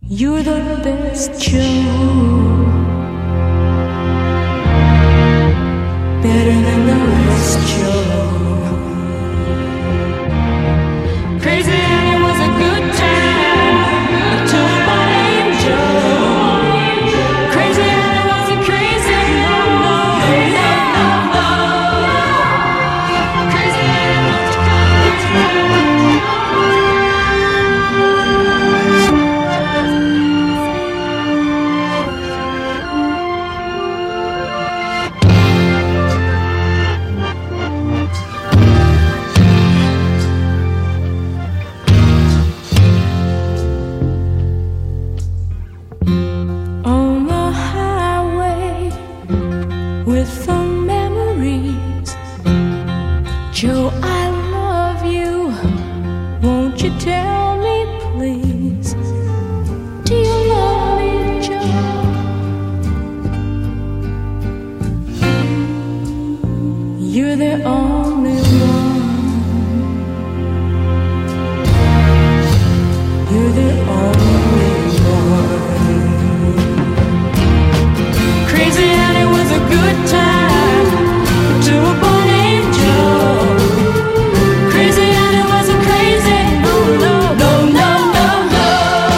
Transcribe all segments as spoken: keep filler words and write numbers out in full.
You're the best Joe, better than the rest Joe. Crazy and it was a good time to a boy named Joe. Crazy and it wasn't crazy, no, no, no, no, no. Crazy and it was a good time. On the highway with the memories, Joe, I love you. Won't you tell me, please? Do you love me, Joe? You're the only one. You're the only one. Crazy and it was a good time to a boy named Joe. Crazy and it wasn't crazy, no, no, no, no, no, no.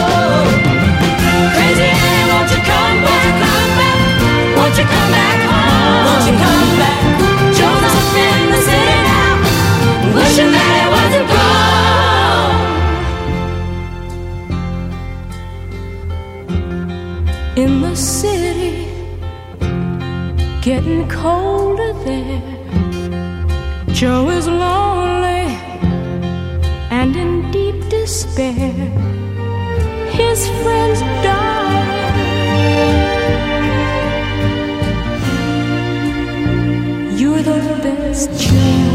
Crazy and won't you come back, won't you come back, won't you come back home? Won't you come back? Joe's up in the city now, wishing that it wasn't gone. In the city, getting colder there, Joe is lonely and in deep despair. His friends die. You're the best Joe.